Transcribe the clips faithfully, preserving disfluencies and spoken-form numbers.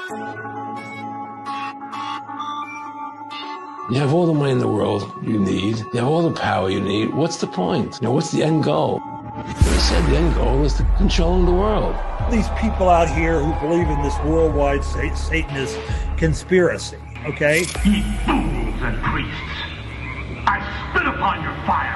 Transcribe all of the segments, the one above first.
You have all the money in the world you need. You have all the power you need. What's the point? You know, what's the end goal? They said the end goal is to control the world. These people out here who believe in this worldwide Satanist conspiracy, okay? Ye fools and priests, I spit upon your fire.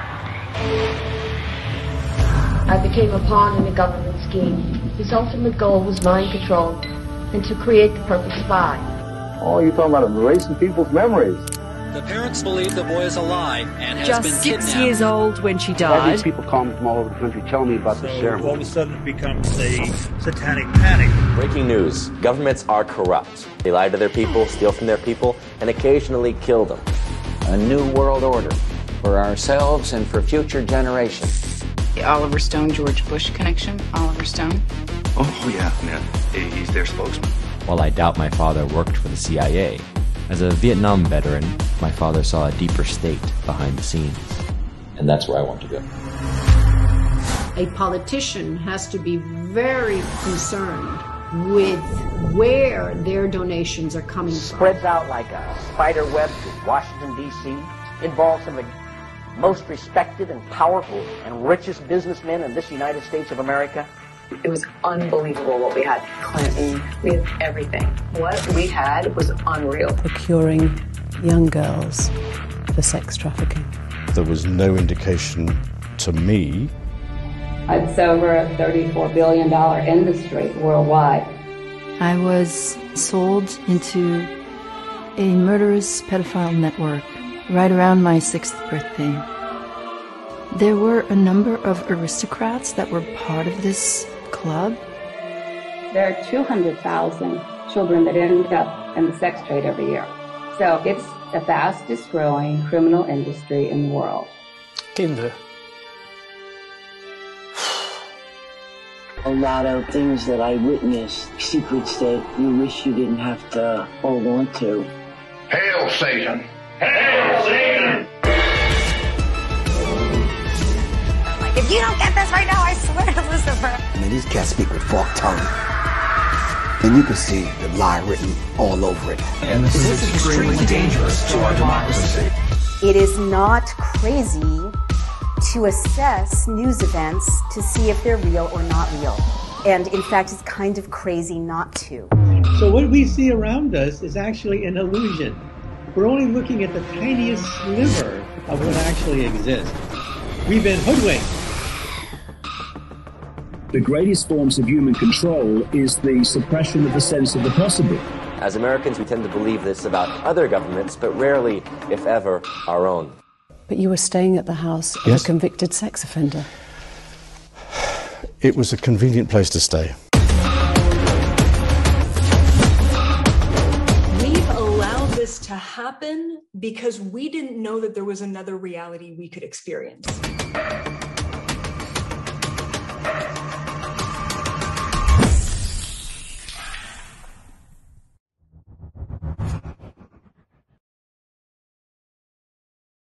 I became a pawn in a government scheme. His ultimate goal was mind control and to create the perfect spy. Oh, you're talking about erasing people's memories. The parents believe the boy is alive and has Just been six kidnapped. years old when she All died. these people call me from all over the country telling me about So the ceremony. all of a sudden it becomes a satanic panic. Breaking news. Governments are corrupt. They lie to their people, steal from their people, and occasionally kill them. A new world order for ourselves and for future generations. The Oliver Stone, George Bush connection. Oliver Stone. Oh, yeah, yeah. He's their spokesman. While I doubt my father worked for the C I A, as a Vietnam veteran, my father saw a deeper state behind the scenes. And that's where I want to go. A politician has to be very concerned with where their donations are coming from. Spreads out like a spider web to Washington, D C, involves some of the most respected and powerful and richest businessmen in this United States of America. It was unbelievable what we had. Clinton, we had everything. What we had was unreal. Procuring young girls for sex trafficking. There was no indication to me. It's over a thirty-four billion dollars industry worldwide. I was sold into a murderous pedophile network right around my sixth birthday. There were a number of aristocrats that were part of this club. There are two hundred thousand children that end up in the sex trade every year. So it's the fastest growing criminal industry in the world. Kinder. A lot of things that I witnessed, secrets that you wish you didn't have to hold on to. Hail Satan! Hail Satan! If you don't get this right now, I swear to Lucifer. I mean, these cats speak with forked tongue. And you can see the lie written all over it. And this is extremely dangerous to our democracy. It is not crazy to assess news events to see if they're real or not real. And in fact, it's kind of crazy not to. So what we see around us is actually an illusion. We're only looking at the tiniest sliver of what actually exists. We've been hoodwinked. The greatest forms of human control is the suppression of the sense of the possible. As Americans, we tend to believe this about other governments, but rarely, if ever, our own. But you were staying at the house of Yes. a convicted sex offender. It was a convenient place to stay. We've allowed this to happen because we didn't know that there was another reality we could experience.